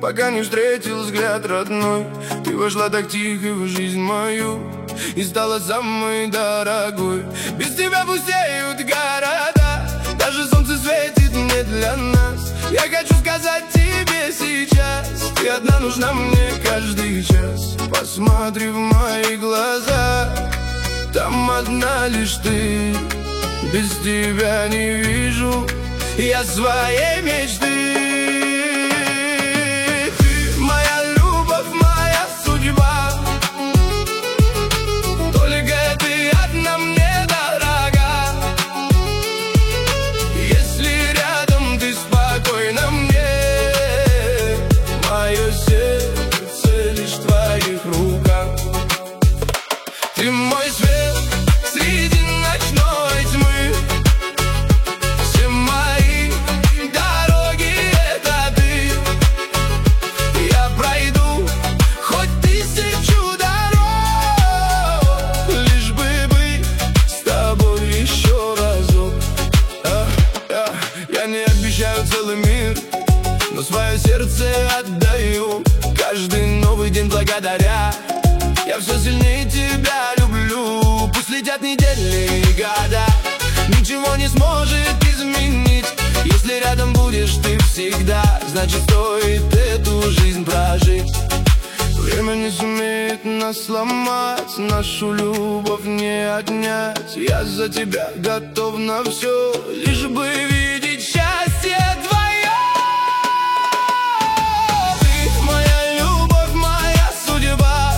пока не встретил взгляд родной. Ты вошла так тихо в жизнь мою и стала самой дорогой. Без тебя пустеют города, даже солнце светит не для нас. Я хочу сказать тебе сейчас, ты одна нужна мне каждый час. Посмотри в мои глаза, там одна лишь ты. Без тебя не вижу я своей мечты. Ты моя любовь, моя судьба, только ты одна мне дорога. Если рядом ты спокойна мне, мое сердце лишь в твоих руках. Ты мой свет среди ночной тьмы, все мои дороги — это ты. Я пройду хоть 1000 дорог, лишь бы быть с тобой еще разок. Я не обещаю целый мир, но свое сердце отдаю каждый новый день благодаря. Я все сильнее тебя люблю. Пусть летят недели и года, ничего не сможет изменить. Если рядом будешь ты всегда, значит стоит эту жизнь прожить. Время не сумеет нас сломать, нашу любовь не отнять. Я за тебя готов на все, лишь бы видеть счастье твое. Ты моя любовь, моя судьба,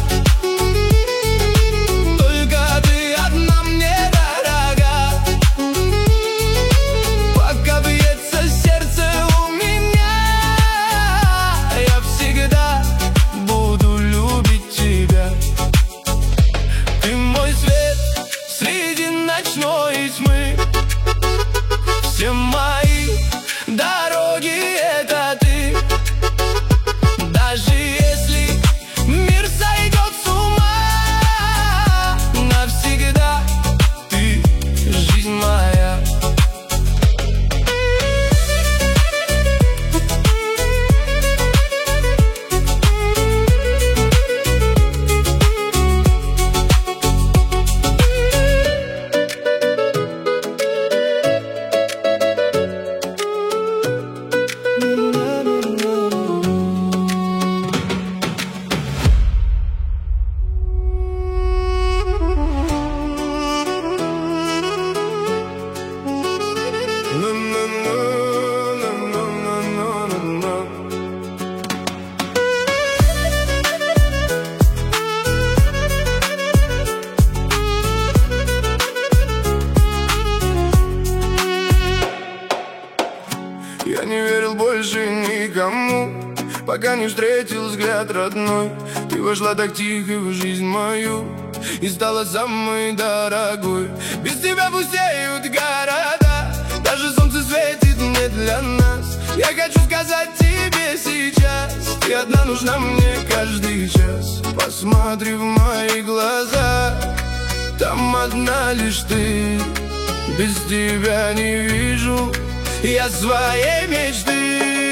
только ты одна мне дорога. Пока бьется сердце у меня, я всегда буду любить тебя. Ты мой свет среди ночной тьмы, все мои дороги — это ты. Даже если мир сойдет с ума, навсегда ты жизнь моя. Я не верил больше никому, пока не встретил взгляд родной. Ты вошла так тихо в жизнь мою и стала самой дорогой. Без тебя пустеют города, даже солнце светит не для нас. Я хочу сказать тебе сейчас, ты одна нужна мне каждый час. Посмотри в мои глаза, там одна лишь ты. Без тебя не вижу я своей мечты.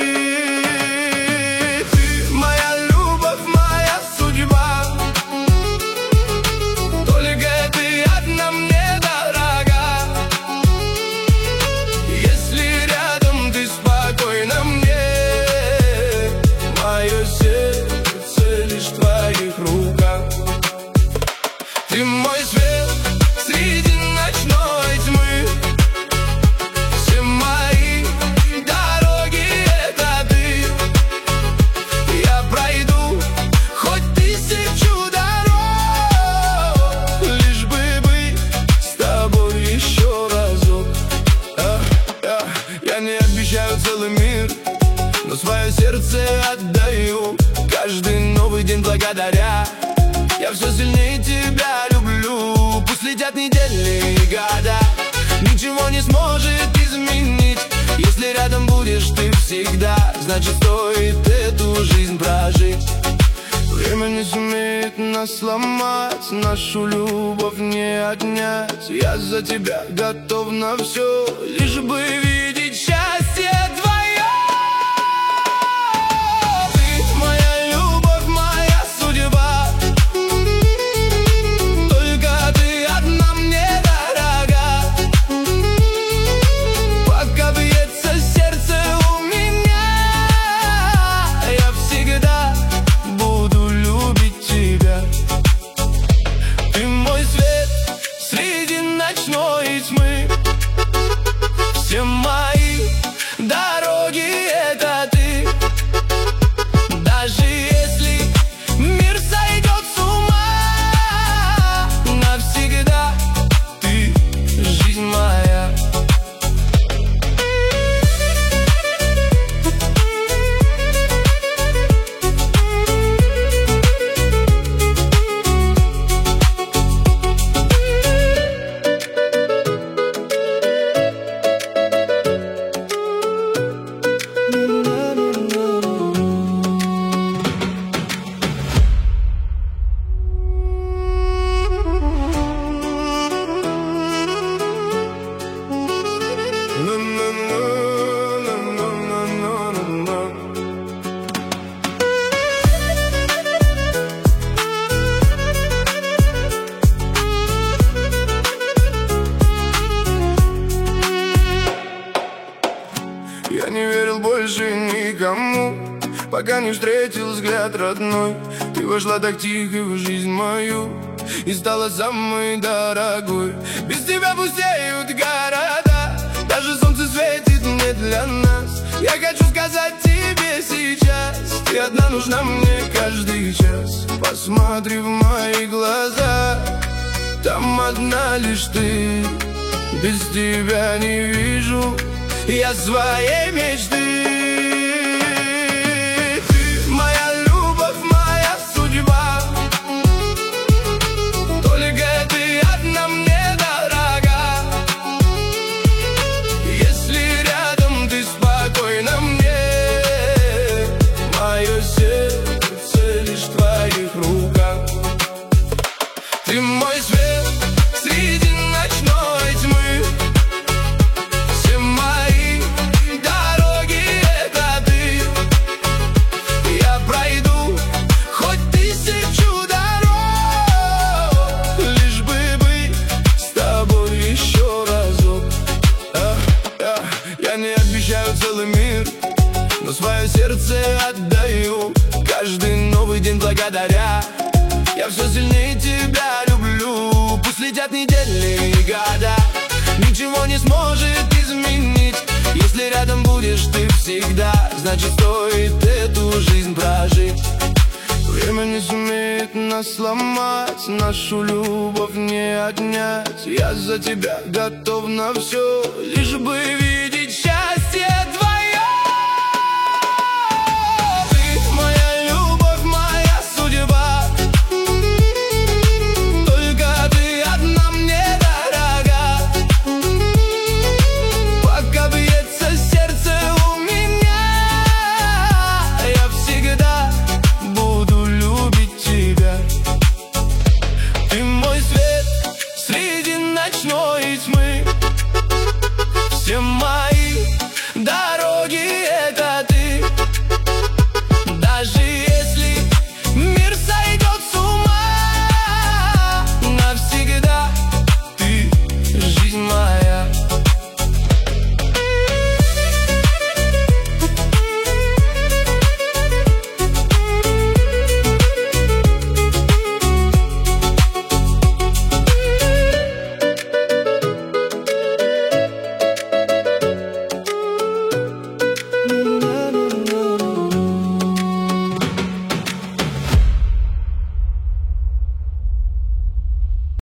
Ты моя любовь, моя судьба, только ты одна мне дорога. Если рядом ты спокойна мне, мое сердце лишь в твоих руках. Ты мой свет среди ночной тьмы, все мои дороги — это ты. Я пройду хоть 1000 дорог, лишь бы быть с тобой еще разок. Я не обещаю целый мир, но свое сердце отдаю каждый новый день благодаря. Я все сильнее тебя люблю. Пусть летят недели и года, ничего не сможет изменить. Если рядом будешь ты всегда, значит стоит эту жизнь прожить. Время не сумеет нас сломать, нашу любовь не отнять. Я за тебя готов на все, лишь бы видеть счастье твое. Ты пока не встретил взгляд родной. Ты вошла так тихо в жизнь мою и стала самой дорогой. Без тебя пустеют города, даже солнце светит не для нас. Я хочу сказать тебе сейчас, ты одна нужна мне каждый час. Посмотри в мои глаза, там одна лишь ты. Без тебя не вижу я своей мечты. Ты моя любовь, моя судьба, только ты одна мне дорога. Если рядом ты спокойна мне, мое сердце лишь в твоих руках. Ты мой свет среди ночной тьмы, все мои дороги — это ты. Я пройду хоть 1000 дорог, лишь бы быть с тобой еще разок. Я не обещаю целый мир, но свое сердце отдаю каждый новый день благодаря. Я все сильнее тебя люблю. Пусть летят недели и года, ничего не сможет изменить. Если рядом будешь ты всегда, значит стоит эту жизнь прожить. Время не сумеет нас сломать, нашу любовь не отнять. Я за тебя готов на все, лишь бы видеть